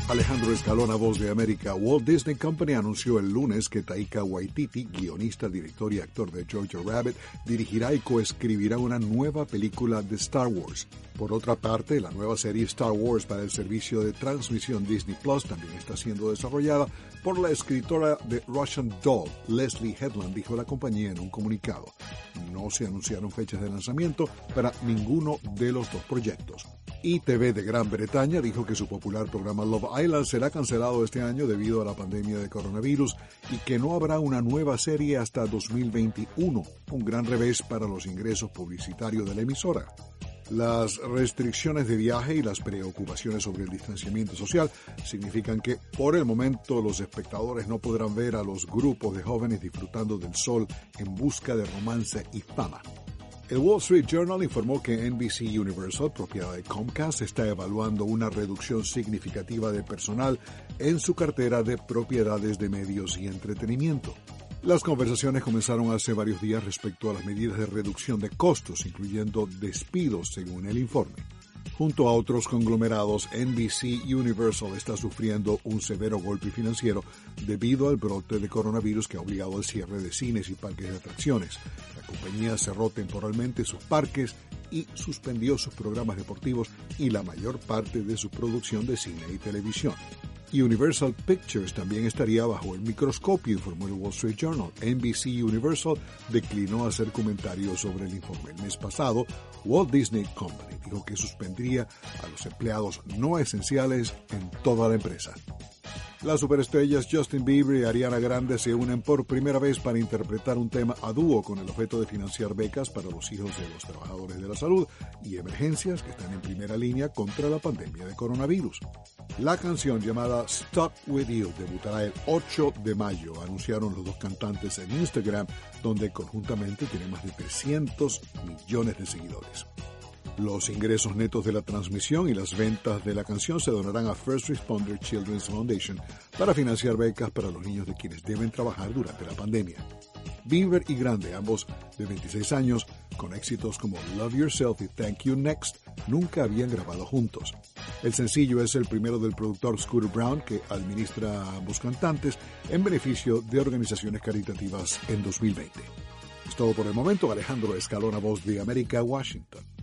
Alejandro Escalona, Voz de América. Walt Disney Company anunció el lunes que Taika Waititi, guionista, director y actor de Jojo Rabbit, dirigirá y coescribirá una nueva película de Star Wars. Por otra parte, la nueva serie Star Wars para el servicio de transmisión Disney Plus también está siendo desarrollada por la escritora de Russian Doll, Leslie Headland, dijo la compañía en un comunicado. No se anunciaron fechas de lanzamiento para ninguno de los dos proyectos. ITV de Gran Bretaña dijo que su popular programa Love Island será cancelado este año debido a la pandemia de coronavirus y que no habrá una nueva serie hasta 2021, un gran revés para los ingresos publicitarios de la emisora. Las restricciones de viaje y las preocupaciones sobre el distanciamiento social significan que, por el momento, los espectadores no podrán ver a los grupos de jóvenes disfrutando del sol en busca de romance y fama. El Wall Street Journal informó que NBC Universal, propiedad de Comcast, está evaluando una reducción significativa de personal en su cartera de propiedades de medios y entretenimiento. Las conversaciones comenzaron hace varios días respecto a las medidas de reducción de costos, incluyendo despidos, según el informe. Junto a otros conglomerados, NBC Universal está sufriendo un severo golpe financiero debido al brote de coronavirus que ha obligado al cierre de cines y parques de atracciones. La compañía cerró temporalmente sus parques y suspendió sus programas deportivos y la mayor parte de su producción de cine y televisión. Universal Pictures también estaría bajo el microscopio, informó el Wall Street Journal. NBC Universal declinó hacer comentarios sobre el informe. El mes pasado, Walt Disney Company dijo que suspendría a los empleados no esenciales en toda la empresa. Las superestrellas Justin Bieber y Ariana Grande se unen por primera vez para interpretar un tema a dúo con el objeto de financiar becas para los hijos de los trabajadores de la salud y emergencias que están en primera línea contra la pandemia de coronavirus. La canción llamada Stuck With You debutará el 8 de mayo, anunciaron los dos cantantes en Instagram, donde conjuntamente tienen más de 300 millones de seguidores. Los ingresos netos de la transmisión y las ventas de la canción se donarán a First Responder Children's Foundation para financiar becas para los niños de quienes deben trabajar durante la pandemia. Bieber y Grande, ambos de 26 años, con éxitos como Love Yourself y Thank You Next, nunca habían grabado juntos. El sencillo es el primero del productor Scooter Braun, que administra a ambos cantantes en beneficio de organizaciones caritativas en 2020. Es todo por el momento. Alejandro Escalona, Voz de América, Washington.